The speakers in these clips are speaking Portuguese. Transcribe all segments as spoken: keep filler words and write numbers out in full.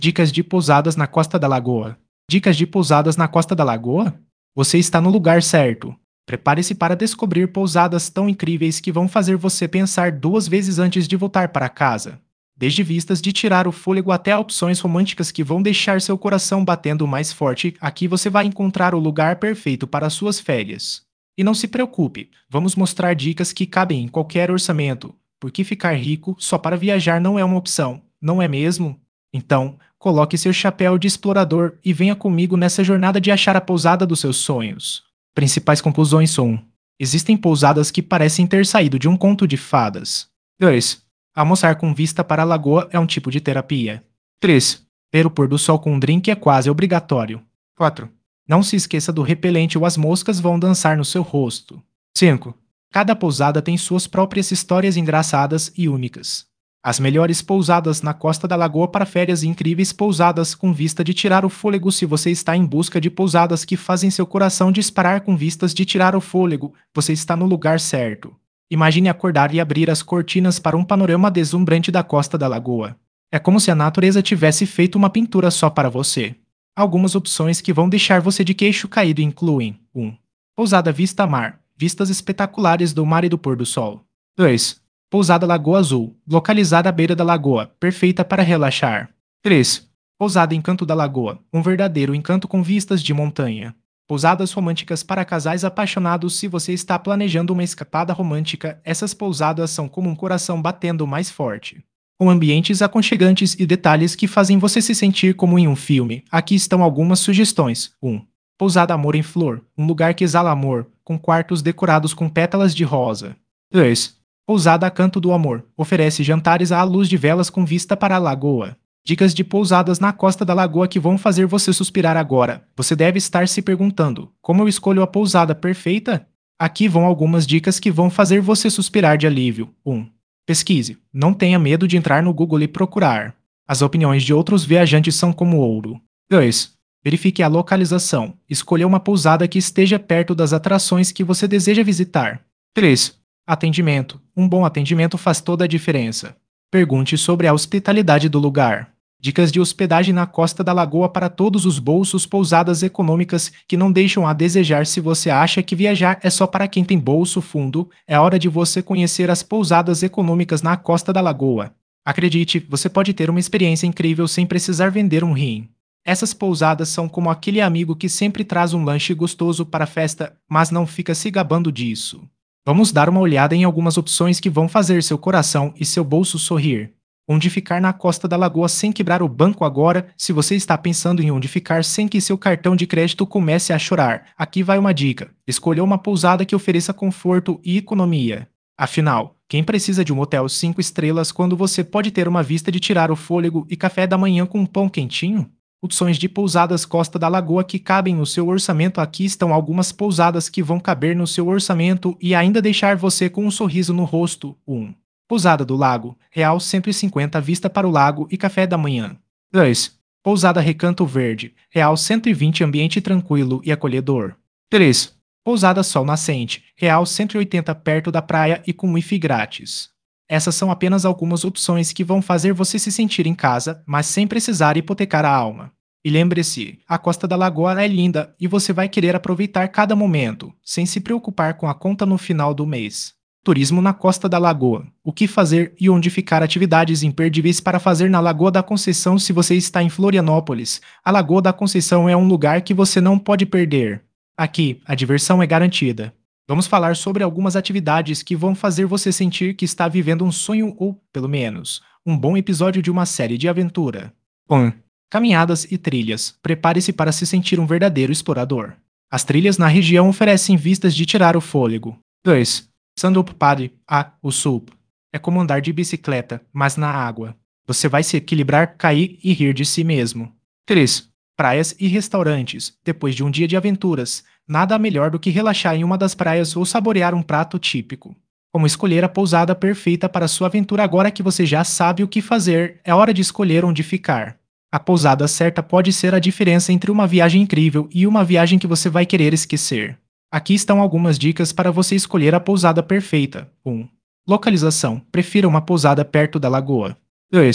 Dicas de pousadas na Costa da Lagoa. Dicas de pousadas na Costa da Lagoa? Você está no lugar certo. Prepare-se para descobrir pousadas tão incríveis que vão fazer você pensar duas vezes antes de voltar para casa. Desde vistas de tirar o fôlego até opções românticas que vão deixar seu coração batendo mais forte, aqui você vai encontrar o lugar perfeito para suas férias. E não se preocupe, vamos mostrar dicas que cabem em qualquer orçamento, porque ficar rico só para viajar não é uma opção, não é mesmo? Então, coloque seu chapéu de explorador e venha comigo nessa jornada de achar a pousada dos seus sonhos. Principais conclusões são: existem pousadas que parecem ter saído de um conto de fadas. dois. Almoçar com vista para a lagoa é um tipo de terapia. três. Ver o pôr do sol com um drink é quase obrigatório. quatro. Não se esqueça do repelente ou as moscas vão dançar no seu rosto. cinco. Cada pousada tem suas próprias histórias engraçadas e únicas. As melhores pousadas na Costa da Lagoa para férias e incríveis pousadas com vista de tirar o fôlego. Se você está em busca de pousadas que fazem seu coração disparar com vistas de tirar o fôlego, você está no lugar certo. Imagine acordar e abrir as cortinas para um panorama deslumbrante da Costa da Lagoa. É como se a natureza tivesse feito uma pintura só para você. Algumas opções que vão deixar você de queixo caído incluem: um. Pousada Vista Mar, vistas espetaculares do mar e do pôr do sol. dois. Pousada Lagoa Azul, localizada à beira da lagoa, perfeita para relaxar. três. Pousada Encanto da Lagoa, um verdadeiro encanto com vistas de montanha. Pousadas românticas para casais apaixonados. Se você está planejando uma escapada romântica, essas pousadas são como um coração batendo mais forte. Com ambientes aconchegantes e detalhes que fazem você se sentir como em um filme. Aqui estão algumas sugestões. um. Pousada Amor em Flor, um lugar que exala amor, com quartos decorados com pétalas de rosa. dois. Pousada Canto do Amor, oferece jantares à luz de velas com vista para a lagoa. Dicas de pousadas na Costa da Lagoa que vão fazer você suspirar agora. Você deve estar se perguntando: como eu escolho a pousada perfeita? Aqui vão algumas dicas que vão fazer você suspirar de alívio. um. Pesquise. Não tenha medo de entrar no Google e procurar. As opiniões de outros viajantes são como ouro. dois. Verifique a localização. Escolha uma pousada que esteja perto das atrações que você deseja visitar. três. Atendimento. Um bom atendimento faz toda a diferença. Pergunte sobre a hospitalidade do lugar. Dicas de hospedagem na Costa da Lagoa para todos os bolsos. Pousadas econômicas que não deixam a desejar. Se você acha que viajar é só para quem tem bolso fundo, é hora de você conhecer as pousadas econômicas na Costa da Lagoa. Acredite, você pode ter uma experiência incrível sem precisar vender um rim. Essas pousadas são como aquele amigo que sempre traz um lanche gostoso para a festa, mas não fica se gabando disso. Vamos dar uma olhada em algumas opções que vão fazer seu coração e seu bolso sorrir. Onde ficar na Costa da Lagoa sem quebrar o banco agora? Se você está pensando em onde ficar sem que seu cartão de crédito comece a chorar, aqui vai uma dica: escolha uma pousada que ofereça conforto e economia. Afinal, quem precisa de um hotel cinco estrelas quando você pode ter uma vista de tirar o fôlego e café da manhã com um pão quentinho? Opções de pousadas Costa da Lagoa que cabem no seu orçamento. Aqui estão algumas pousadas que vão caber no seu orçamento e ainda deixar você com um sorriso no rosto. um. Pousada do Lago, real cento e cinquenta, vista para o lago e café da manhã. dois. Pousada Recanto Verde, real cento e vinte, ambiente tranquilo e acolhedor. três. Pousada Sol Nascente, real cento e oitenta, perto da praia e com wifi grátis. Essas são apenas algumas opções que vão fazer você se sentir em casa, mas sem precisar hipotecar a alma. E lembre-se, a Costa da Lagoa é linda e você vai querer aproveitar cada momento, sem se preocupar com a conta no final do mês. Turismo na Costa da Lagoa. O que fazer e onde ficar? Atividades imperdíveis para fazer na Lagoa da Conceição. Se você está em Florianópolis, a Lagoa da Conceição é um lugar que você não pode perder. Aqui, a diversão é garantida. Vamos falar sobre algumas atividades que vão fazer você sentir que está vivendo um sonho ou, pelo menos, um bom episódio de uma série de aventura. um. Caminhadas e trilhas. Prepare-se para se sentir um verdadeiro explorador. As trilhas na região oferecem vistas de tirar o fôlego. dois. Stand-up paddle. Ah, o S U P. É como andar de bicicleta, mas na água. Você vai se equilibrar, cair e rir de si mesmo. três. Praias e restaurantes. Depois de um dia de aventuras, nada melhor do que relaxar em uma das praias ou saborear um prato típico. Como escolher a pousada perfeita para sua aventura? Agora que você já sabe o que fazer, é hora de escolher onde ficar. A pousada certa pode ser a diferença entre uma viagem incrível e uma viagem que você vai querer esquecer. Aqui estão algumas dicas para você escolher a pousada perfeita. um. Localização. Prefira uma pousada perto da lagoa. dois.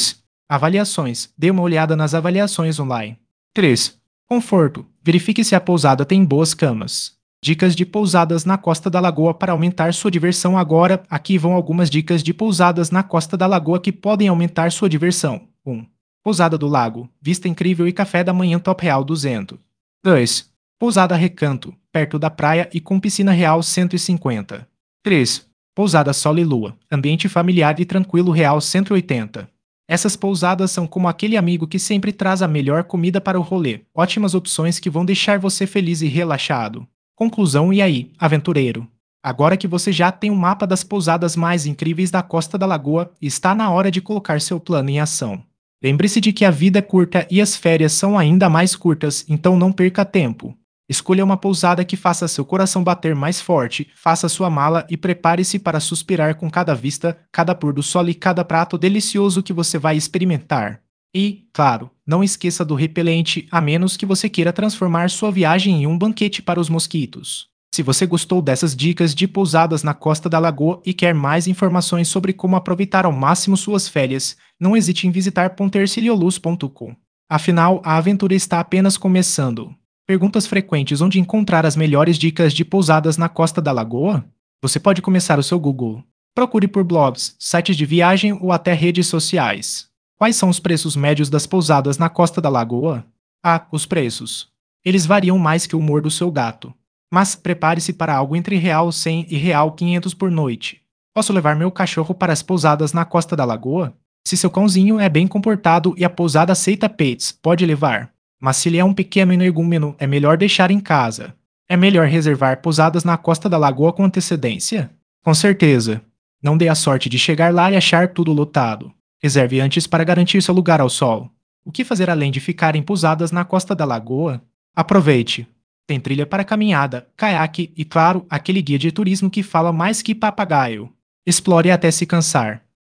Avaliações. Dê uma olhada nas avaliações online. três. Conforto. Verifique se a pousada tem boas camas. Dicas de pousadas na Costa da Lagoa para aumentar sua diversão agora. Aqui vão algumas dicas de pousadas na Costa da Lagoa que podem aumentar sua diversão. um. Pousada do Lago. Vista incrível e café da manhã top real duzentos. dois. Pousada Recanto. Perto da praia e com piscina real cento e cinquenta. três. Pousada Sol e Lua. Ambiente familiar e tranquilo real cento e oitenta. Essas pousadas são como aquele amigo que sempre traz a melhor comida para o rolê. Ótimas opções que vão deixar você feliz e relaxado. Conclusão: e aí, aventureiro? Agora que você já tem um mapa das pousadas mais incríveis da Costa da Lagoa, está na hora de colocar seu plano em ação. Lembre-se de que a vida é curta e as férias são ainda mais curtas, então não perca tempo. Escolha uma pousada que faça seu coração bater mais forte, faça sua mala e prepare-se para suspirar com cada vista, cada pôr do sol e cada prato delicioso que você vai experimentar. E, claro, não esqueça do repelente, a menos que você queira transformar sua viagem em um banquete para os mosquitos. Se você gostou dessas dicas de pousadas na Costa da Lagoa e quer mais informações sobre como aproveitar ao máximo suas férias, não hesite em visitar pontercilioluz ponto com. Afinal, a aventura está apenas começando. Perguntas frequentes: onde encontrar as melhores dicas de pousadas na Costa da Lagoa? Você pode começar o seu Google. Procure por blogs, sites de viagem ou até redes sociais. Quais são os preços médios das pousadas na Costa da Lagoa? Ah, os preços. Eles variam mais que o humor do seu gato. Mas prepare-se para algo entre real cem e real quinhentos por noite. Posso levar meu cachorro para as pousadas na Costa da Lagoa? Se seu cãozinho é bem comportado e a pousada aceita pets, pode levar. Mas se ele é um pequeno energúmeno, é melhor deixar em casa. É melhor reservar pousadas na Costa da Lagoa com antecedência? Com certeza. Não dê a sorte de chegar lá e achar tudo lotado. Reserve antes para garantir seu lugar ao sol. O que fazer além de ficar em pousadas na Costa da Lagoa? Aproveite. Tem trilha para caminhada, caiaque e, claro, aquele guia de turismo que fala mais que papagaio. Explore até se cansar.